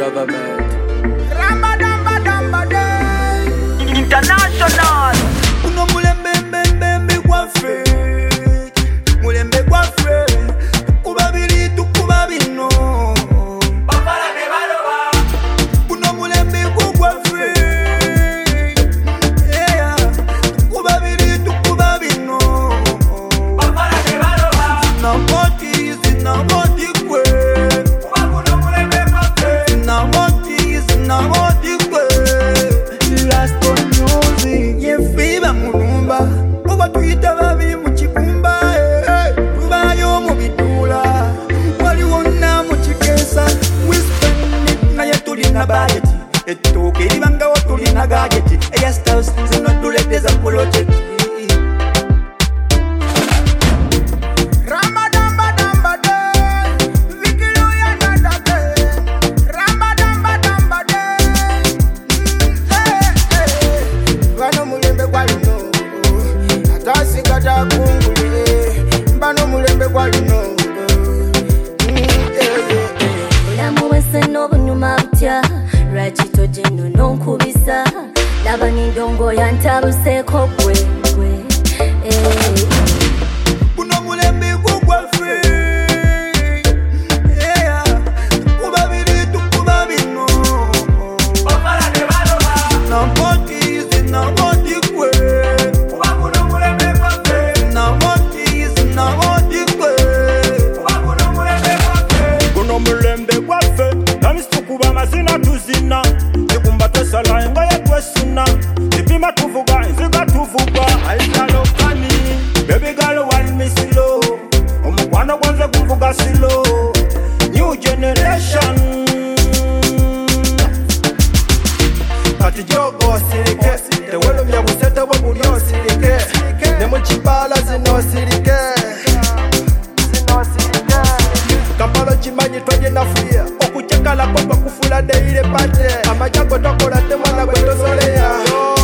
government. International. Uno mulembe kwa fe. Mulembe kwa fe. Kubabili tukuba bino. Bafala ne baloba. Uno mulembe kwa fe. Yeah. Kubabili tukuba bino. Bafala ne baloba. Na moti zina moti kwe. Uno mulembe kwa fe. Na moti zina moti kwe. Last music, ye fiba mulumba. Oba tuita babi muchikumba. Tubayo mubitula. Wali wona muchikesa. We spend it na ya tulina budget. Etoke libanga wa tulina gadget. Eya stars zino tuleteza project. Rachito jeno nonkubisa laba nindongo yantabuseko gwe Kuno mulembe kwa fe. Yeah. Kubabili tukuba bino. Bafala ne baloba. Na moti zina moti kwe. Kuno mulembe kwa fe. Na moti zina moti kwe. Kuno mulembe kwa fe. Kuno mulembe kwa fe. Nami tukuba mazina tuzina. Nikumba tesala inga ya kwesuna. Nipima tuvuga inziga tuvuga. Aina lokani. Baby girl want me slow. Omukwana kwanza kuvuga slow. New generation. Kati jogo sirike. Tewelo mya kuseta wabulio sirike. Nemu chibala zino sirike. Kampalo chimanyi twaje nafuya. Okuchekala kwa kufula deile pate. Amajago tokola temwana kwetosolea.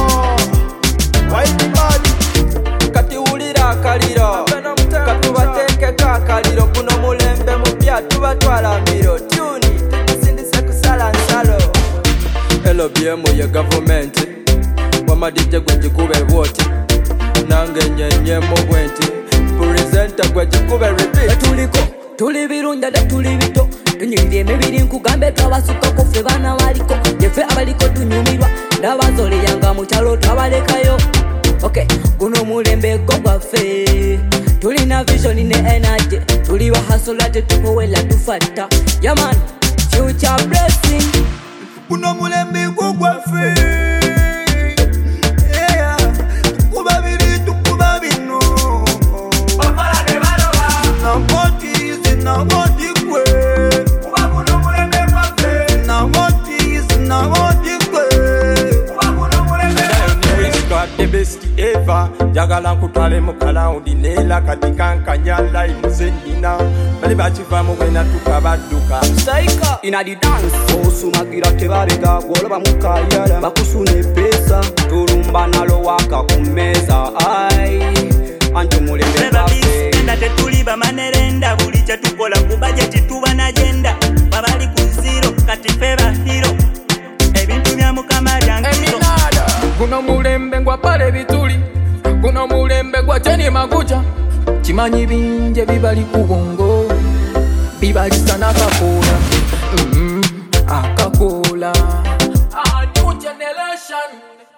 Waiti badi. Kati ulira akaliro katubateke kakaliro kuno mulembe mupya tubatwala mbiro tuni tusindise kusala nsalo LBM ye government wamadije gwegikube bwoti nange nyenye mu bwenti presenter gwegikube repeat tuliko tuli birunda da tuli bito tunyirire emibiri nkugambe twabasuka kofe bana waliko jefe abaliko tunyumirwa ndabazole yanga mu kyalo twabalekayo. Okay, kuno mulembe kwa fe. Tulina vision in the energy. Tuliwa hustle tukowela tufata. Yeah man, future blessing. Kuno mulembe kwa fe. Yeah. Kubabili tukuba bino. Bafala ne baloba. Na moti zina moti kwe. Kuno mulembe kwa fe. Na moti zina moti kwe. Kuno mulembe kwa fe. Got the best ever. Jagala nkutwale mukalaundi nela katika nkanyala imuzenina. Bali bachiva mugwena tukabaduka. Saika ina di dance osumagira tebabega gwoloba mukayala bakusune pesa tulumba nalo waka kumeza ai antu mulembe bafe Nda tetuli bamanerenda buli kyatukola ku budget tuba na agenda babali ku zero kati feba hero ebintu bya mukama byangizo kuno mulembe gwa pale bituli kuno mulembe gwa cheni makucha chimanyi binje bibali kubongo bibali sana kakola akakola a new generation